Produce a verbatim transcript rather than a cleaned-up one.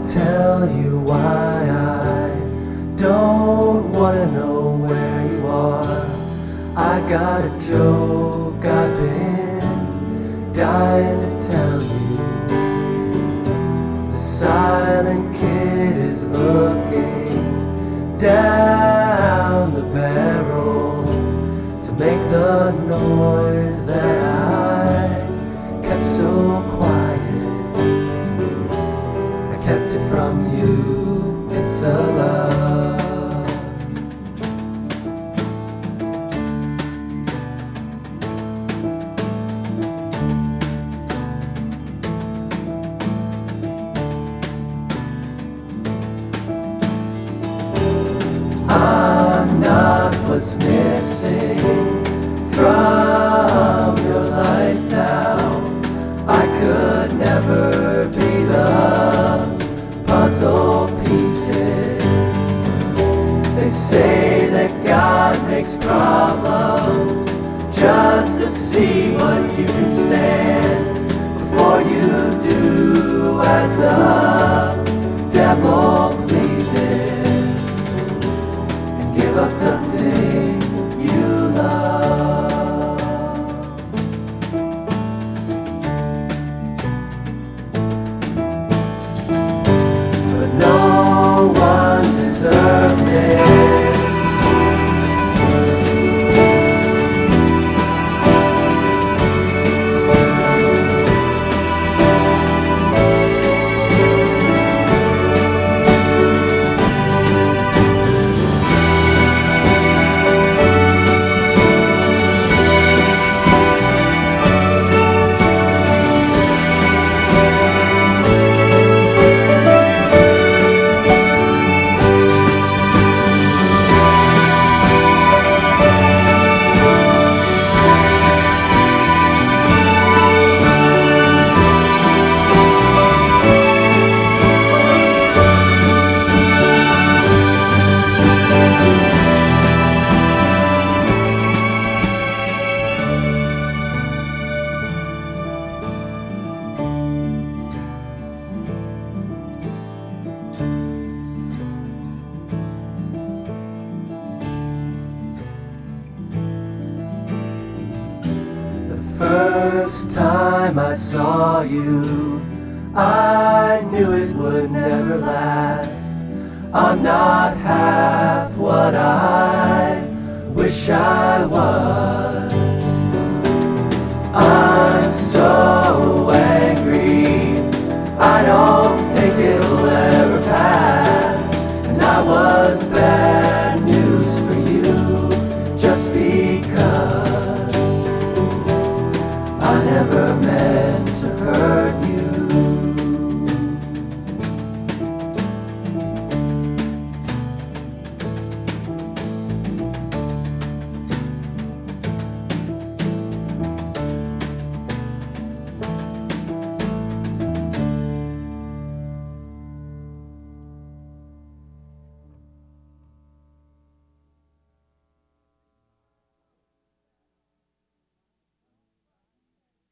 tell you why I don't wanna know where you are. I got a joke I've been dying to tell you. The silent kid is looking down the barrel to make the noise that I kept so quiet. I kept it from you, it's a love. I'm not what's missing from your life now. I could never be the puzzle pieces. They say that God makes problems just to see what you can stand before you do as the devil pleases. Give up the thing you love. But no one deserves it. First time I saw you, I knew it would never last. I'm not half what I wish I was. I'm so